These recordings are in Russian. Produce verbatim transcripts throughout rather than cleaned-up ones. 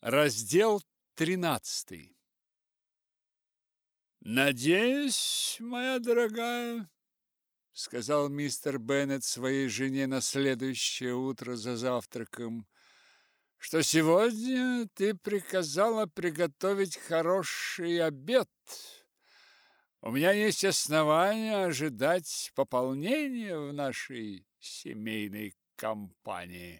Раздел тринадцатый. «Надеюсь, моя дорогая, — сказал мистер Беннет своей жене на следующее утро за завтраком, — что сегодня ты приказала приготовить хороший обед. У меня есть основания ожидать пополнения в нашей семейной компании».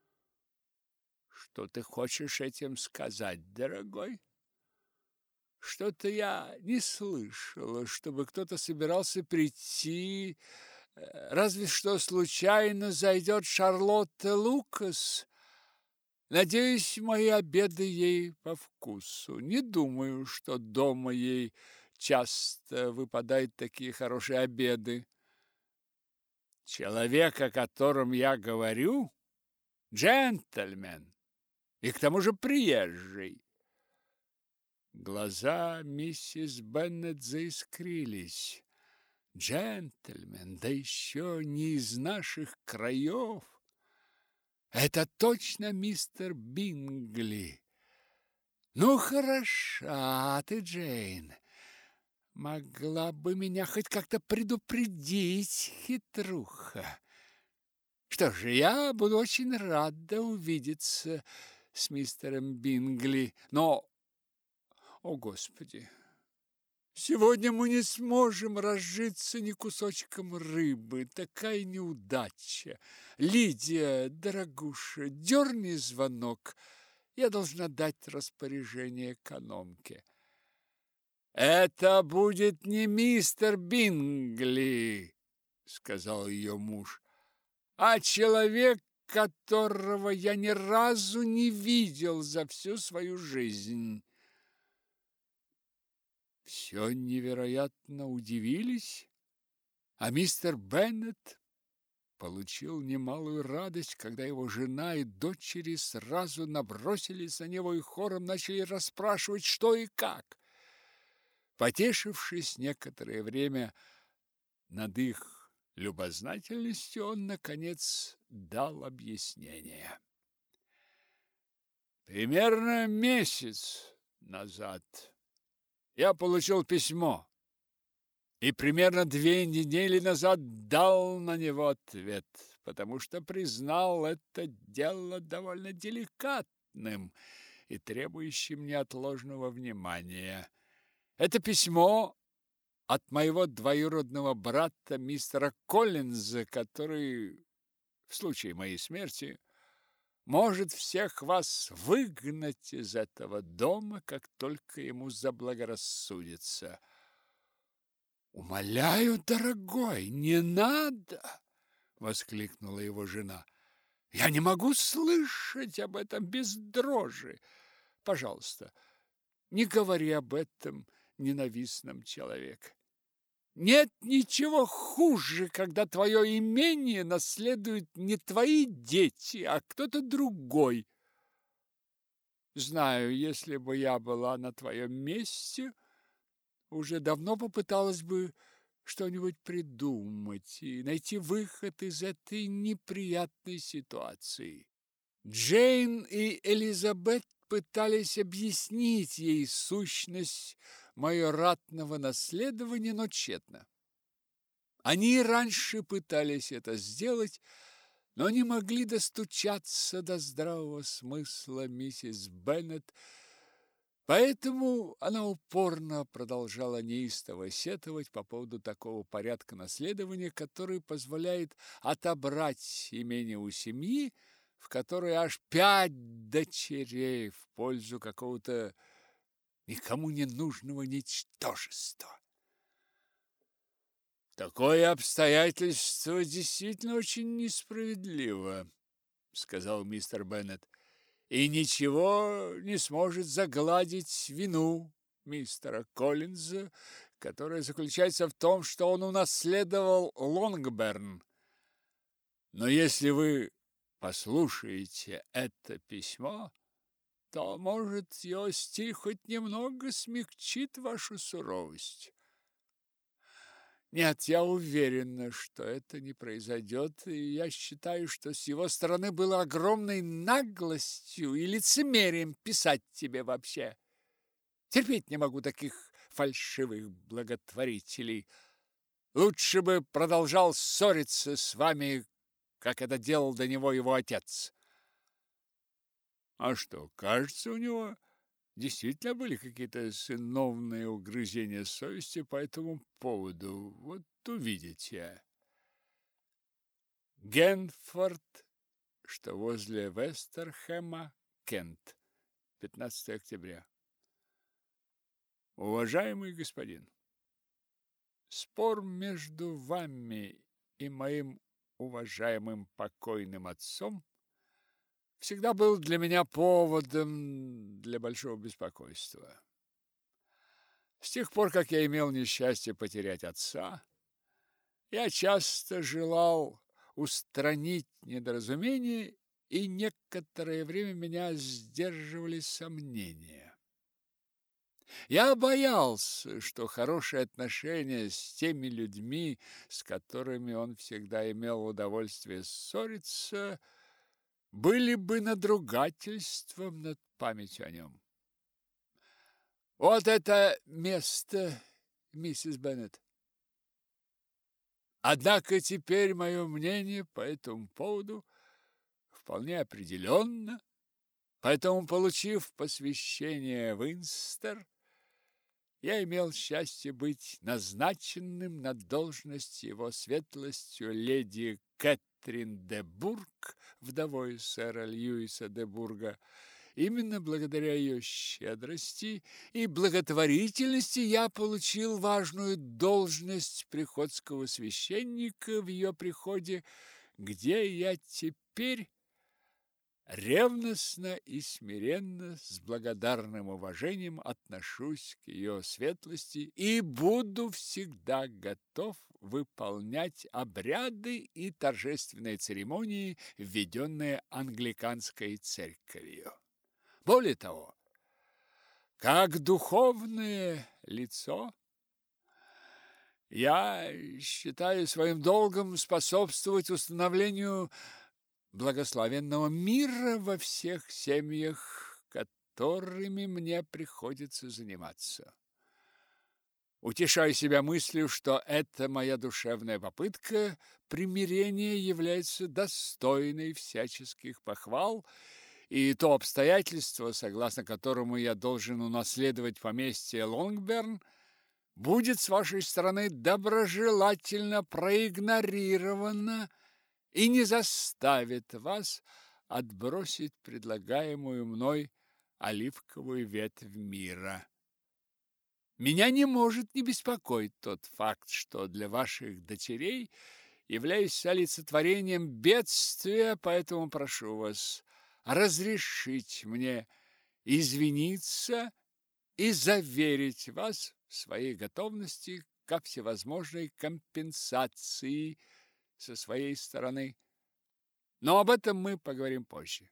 «Что ты хочешь этим сказать, дорогой? Что-то я не слышала, чтобы кто-то собирался прийти. Разве что случайно зайдет Шарлотта Лукас. Надеюсь, мои обеды ей по вкусу. Не думаю, что дома ей часто выпадают такие хорошие обеды. Человек, о котором я говорю, джентльмен, и к тому же приезжий». Глаза миссис Беннет заискрились. Джентльмен, да еще не из наших краев. Это точно мистер Бингли. Ну, хороша ты, Джейн. Могла бы меня хоть как-то предупредить, хитруха. Что же, я буду очень рада увидеться с мистером Бингли, но... О, Господи! Сегодня мы не сможем разжиться ни кусочком рыбы. Такая неудача. Лидия, дорогуша, дерни звонок. Я должна дать распоряжение экономке. Это будет не мистер Бингли, сказал ее муж, а человек, которого я ни разу не видел за всю свою жизнь. Все невероятно удивились, а мистер Беннет получил немалую радость, когда его жена и дочери сразу набросились на него и хором начали расспрашивать, что и как. Потешившись некоторое время над их любознательностью, он, наконец, дал объяснение. Примерно месяц назад я получил письмо и примерно две недели назад дал на него ответ, потому что признал это дело довольно деликатным и требующим неотложного внимания. Это письмо от моего двоюродного брата мистера Коллинза, который в случае моей смерти может всех вас выгнать из этого дома, как только ему заблагорассудится. Умоляю, дорогой, не надо, воскликнула его жена. Я не могу слышать об этом без дрожи. Пожалуйста, не говори об этом ненавистном человеке. Нет ничего хуже, когда твое имение наследуют не твои дети, а кто-то другой. Знаю, если бы я была на твоем месте, уже давно попыталась бы что-нибудь придумать и найти выход из этой неприятной ситуации. Джейн и Элизабет пытались объяснить ей сущность моего ратного наследования, но тщетно. Они раньше пытались это сделать, но не могли достучаться до здравого смысла миссис Беннет, поэтому она упорно продолжала неистово сетовать по поводу такого порядка наследования, который позволяет отобрать имение у семьи, в которой аж пять дочерей в пользу какого-то никому не нужного ничтожества. Такое обстоятельство действительно очень несправедливо, сказал мистер Беннет, и ничего не сможет загладить вину мистера Коллинза, которая заключается в том, что он унаследовал Лонгберн. Но если вы послушаете это письмо, то, может, его стиль хоть немного смягчит вашу суровость. Нет, я уверена, что это не произойдет, и я считаю, что с его стороны было огромной наглостью и лицемерием писать тебе вообще. Терпеть не могу таких фальшивых благотворителей. Лучше бы продолжал ссориться с вами, как это делал до него его отец. А что, кажется, у него действительно были какие-то сыновние угрызения совести по этому поводу. Вот увидите. Генфорд, что возле Вестерхэма, Кент, пятнадцатое октября. Уважаемый господин, спор между вами и моим уважаемым покойным отцом всегда был для меня поводом для большого беспокойства. С тех пор, как я имел несчастье потерять отца, я часто желал устранить недоразумение, и некоторое время меня сдерживали сомнения. Я боялся, что хорошие отношения с теми людьми, с которыми он всегда имел удовольствие ссориться, были бы надругательством над памятью о нем. Вот это место, миссис Беннет. Однако теперь мое мнение по этому поводу вполне определенно, поэтому, получив посвящение в Инстер, я имел счастье быть назначенным на должность его светлостью леди Кэтрин де Бург, вдовой сэра Льюиса де Бурга. Именно благодаря ее щедрости и благотворительности я получил важную должность приходского священника в ее приходе, где я теперь ревностно и смиренно, с благодарным уважением отношусь к ее светлости и буду всегда готов выполнять обряды и торжественные церемонии, введенные англиканской церковью. Более того, как духовное лицо, я считаю своим долгом способствовать установлению благословенного мира во всех семьях, которыми мне приходится заниматься. Утешаю себя мыслью, что эта моя душевная попытка примирения является достойной всяческих похвал, и то обстоятельство, согласно которому я должен унаследовать поместье Лонгберн, будет с вашей стороны доброжелательно проигнорировано и не заставит вас отбросить предлагаемую мной оливковую ветвь мира. Меня не может не беспокоить тот факт, что для ваших дочерей являюсь олицетворением бедствия, поэтому прошу вас разрешить мне извиниться и заверить вас в своей готовности ко всевозможной компенсации со своей стороны. Но об этом мы поговорим позже.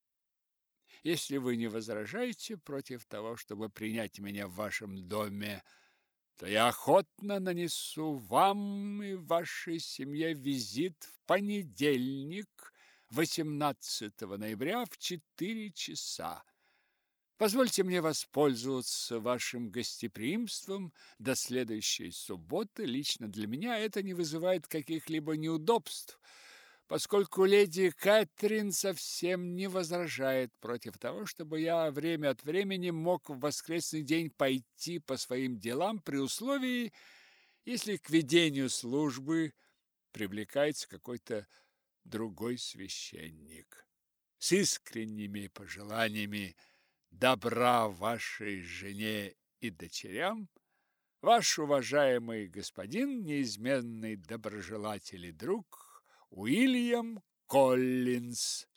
Если вы не возражаете против того, чтобы принять меня в вашем доме, то я охотно нанесу вам и вашей семье визит в понедельник, восемнадцатого ноября в четыре часа. Позвольте мне воспользоваться вашим гостеприимством до следующей субботы. Лично для меня это не вызывает каких-либо неудобств, поскольку леди Кэтрин совсем не возражает против того, чтобы я время от времени мог в воскресный день пойти по своим делам при условии, если к ведению службы привлекается какой-то другой священник. С искренними пожеланиями добра вашей жене и дочерям, ваш уважаемый господин, неизменный доброжелатель и друг Уильям Коллинз.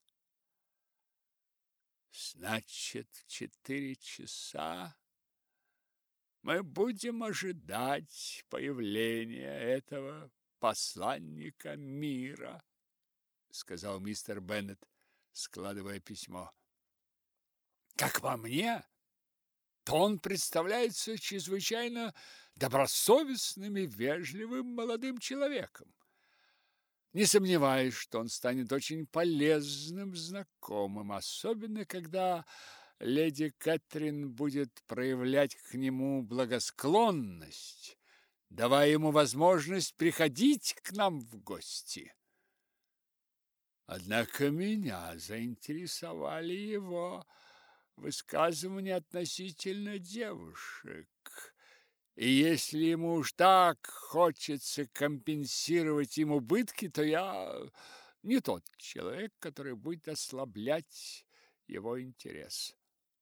Значит, в четыре часа мы будем ожидать появления этого посланника мира, сказал мистер Беннет, складывая письмо. Как по мне, то он представляется чрезвычайно добросовестным и вежливым молодым человеком. Не сомневаюсь, что он станет очень полезным знакомым, особенно когда леди Кэтрин будет проявлять к нему благосклонность, давая ему возможность приходить к нам в гости. Однако меня заинтересовали его высказывания относительно девушек. И если ему уж так хочется компенсировать им убытки, то я не тот человек, который будет ослаблять его интерес.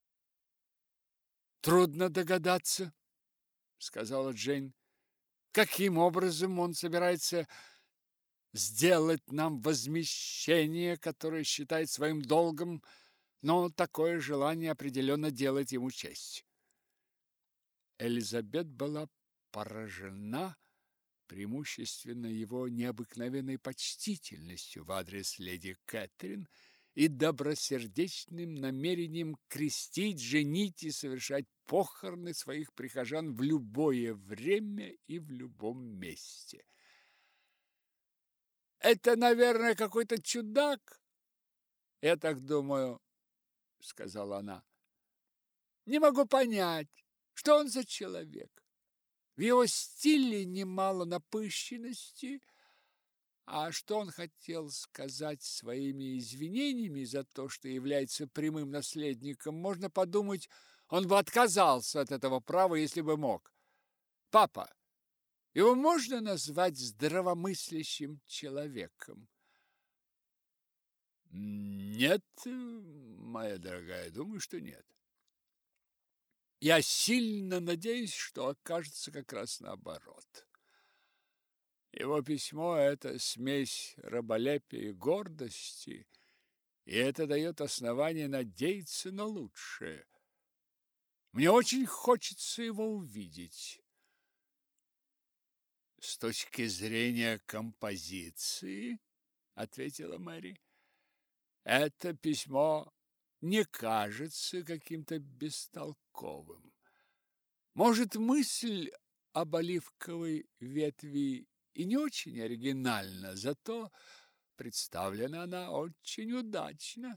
Трудно догадаться, сказала Джейн, каким образом он собирается сделать нам возмещение, которое считает своим долгом, но такое желание определенно делает ему честь. Элизабет была поражена преимущественно его необыкновенной почтительностью в адрес леди Кэтрин и добросердечным намерением крестить, женить и совершать похороны своих прихожан в любое время и в любом месте. «Это, наверное, какой-то чудак, я так думаю», — сказала она. «Не могу понять, что он за человек. В его стиле немало напыщенности, а что он хотел сказать своими извинениями за то, что является прямым наследником, можно подумать, он бы отказался от этого права, если бы мог. Папа, его можно назвать здравомыслящим человеком?» «Нет, моя дорогая, думаю, что нет. Я сильно надеюсь, что окажется как раз наоборот. Его письмо – это смесь раболепия и гордости, и это дает основание надеяться на лучшее. Мне очень хочется его увидеть. С точки зрения композиции, – ответила Мэри, – это письмо не кажется каким-то бестолковым. Может, мысль об оливковой ветви и не очень оригинальна, зато представлена она очень удачно.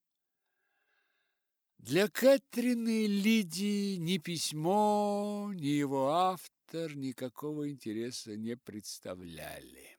Для Кэтрин и Лидии ни письмо, ни его автор никакого интереса не представляли.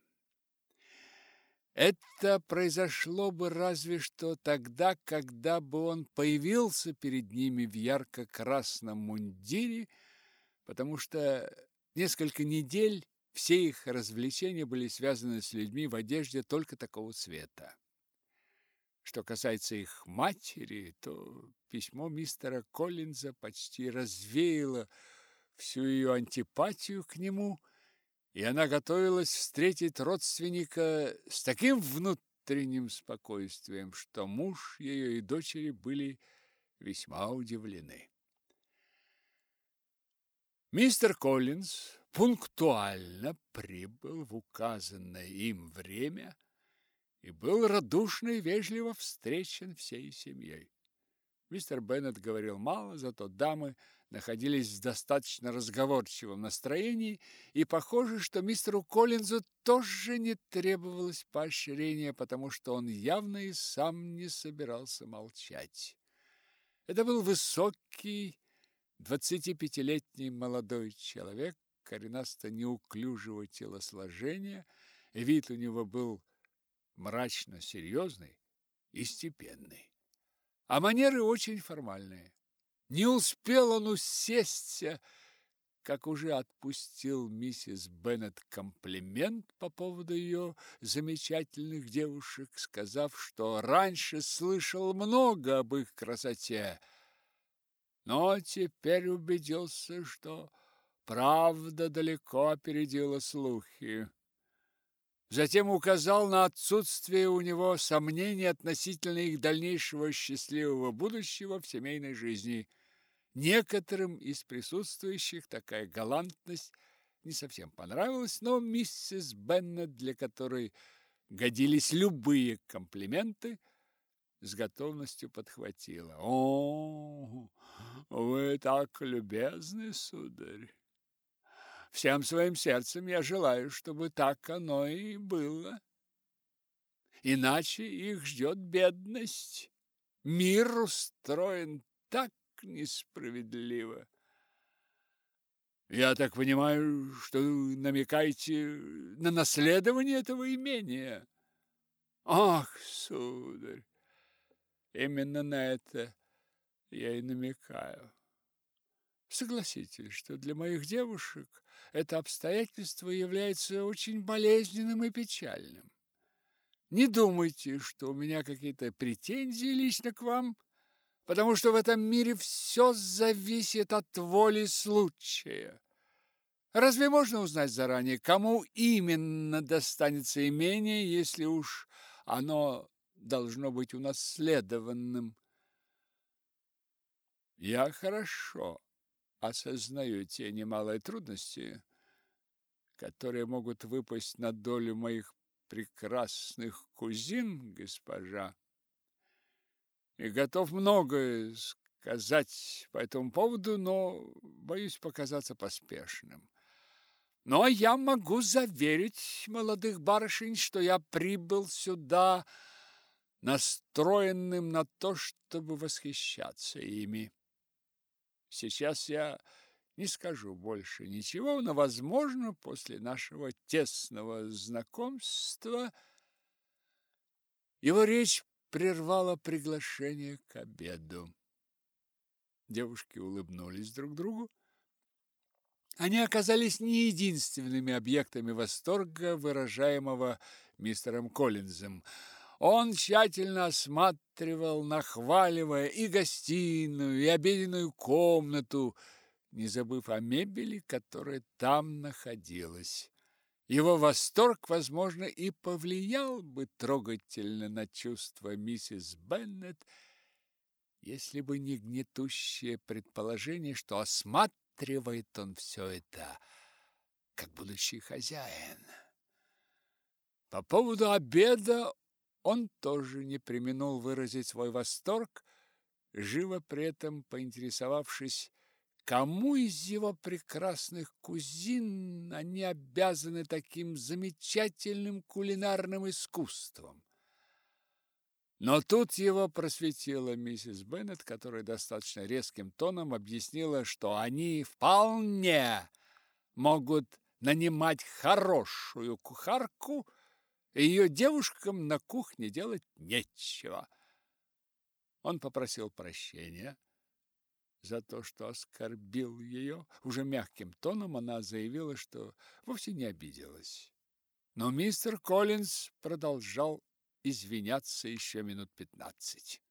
Это произошло бы разве что тогда, когда бы он появился перед ними в ярко-красном мундире, потому что несколько недель все их развлечения были связаны с людьми в одежде только такого цвета. Что касается их матери, то письмо мистера Коллинза почти развеяло всю ее антипатию к нему, и она готовилась встретить родственника с таким внутренним спокойствием, что муж ее и дочери были весьма удивлены. Мистер Коллинз пунктуально прибыл в указанное им время и был радушно и вежливо встречен всей семьей. Мистер Беннет говорил мало, зато дамы находились в достаточно разговорчивом настроении, и похоже, что мистеру Коллинзу тоже не требовалось поощрения, потому что он явно и сам не собирался молчать. Это был высокий, двадцатипятилетний молодой человек, коренасто-неуклюжего телосложения, вид у него был мрачно серьезный и степенный, а манеры очень формальные. Не успел он усесться, как уже отпустил миссис Беннет комплимент по поводу ее замечательных девушек, сказав, что раньше слышал много об их красоте, но теперь убедился, что правда далеко опередила слухи. Затем указал на отсутствие у него сомнений относительно их дальнейшего счастливого будущего в семейной жизни. Некоторым из присутствующих такая галантность не совсем понравилась, но миссис Беннет, для которой годились любые комплименты, с готовностью подхватила. «О, вы так любезны, сударь. Всем своим сердцем я желаю, чтобы так оно и было. Иначе их ждет бедность. Мир устроен так несправедливо. Я так понимаю, что вы намекаете на наследование этого имения? Ах, сударь, именно на это я и намекаю. Согласитесь, что для моих девушек это обстоятельство является очень болезненным и печальным. Не думайте, что у меня какие-то претензии лично к вам, потому что в этом мире все зависит от воли случая. Разве можно узнать заранее, кому именно достанется имение, если уж оно должно быть унаследованным? Я хорошо осознаю те немалые трудности, которые могут выпасть на долю моих прекрасных кузин, госпожа, и готов многое сказать по этому поводу, но боюсь показаться поспешным. Но я могу заверить молодых барышень, что я прибыл сюда настроенным на то, чтобы восхищаться ими. Сейчас я не скажу больше ничего, но, возможно, после нашего тесного знакомства его речь прервала приглашение к обеду. Девушки улыбнулись друг другу. Они оказались не единственными объектами восторга, выражаемого мистером Коллинзом. Он тщательно осматривал, нахваливая и гостиную, и обеденную комнату, не забыв о мебели, которая там находилась. Его восторг, возможно, и повлиял бы трогательно на чувства миссис Беннет, если бы не гнетущее предположение, что осматривает он все это, как будущий хозяин. По поводу обеда он тоже не преминул выразить свой восторг, живо при этом поинтересовавшись, кому из его прекрасных кузин они обязаны таким замечательным кулинарным искусством. Но тут его просветила миссис Беннет, которая достаточно резким тоном объяснила, что они вполне могут нанимать хорошую кухарку, и ее девушкам на кухне делать нечего. Он попросил прощения за то, что оскорбил ее. Уже мягким тоном она заявила, что вовсе не обиделась. Но мистер Коллинз продолжал извиняться еще минут пятнадцать.